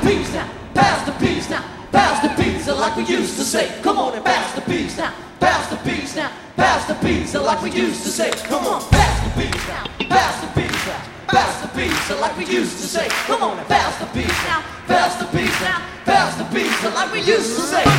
peace now, pass the peace now, pass the pizza like we used to say. Come on and pass the peace now, pass the peace now, pass the pizza like we used to say. Come on, pass the peace now, pass the pizza, pass the pizza like we used to say. Come on and pass the peace now, pass the peace now, pass the pizza like we used to say.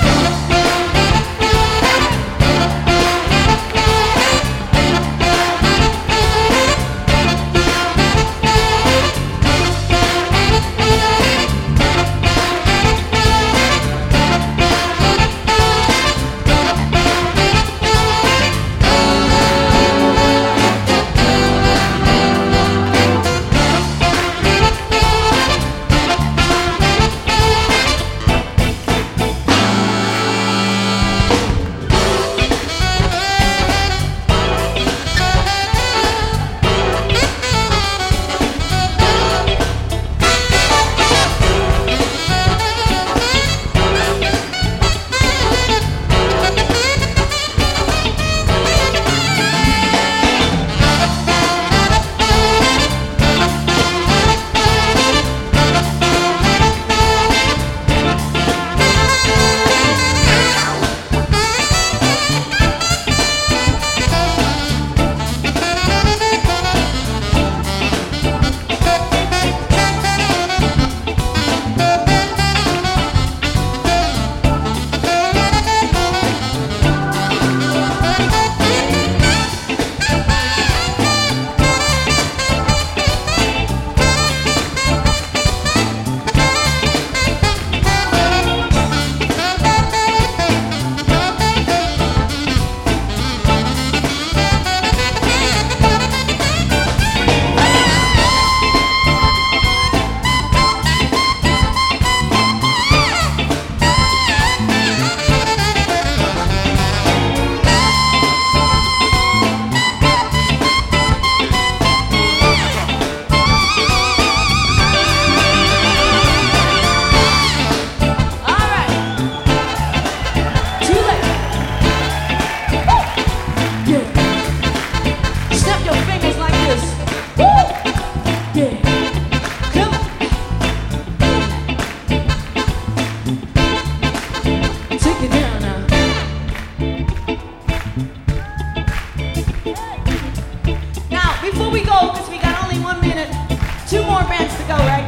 Before we go, because we got only 1 minute, 2 more bands to go, right?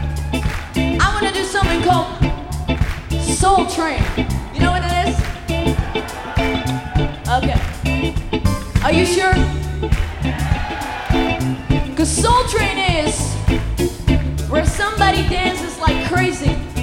I want to do something called Soul Train. You know what it is? Okay. Are you sure? Because Soul Train is where somebody dances like crazy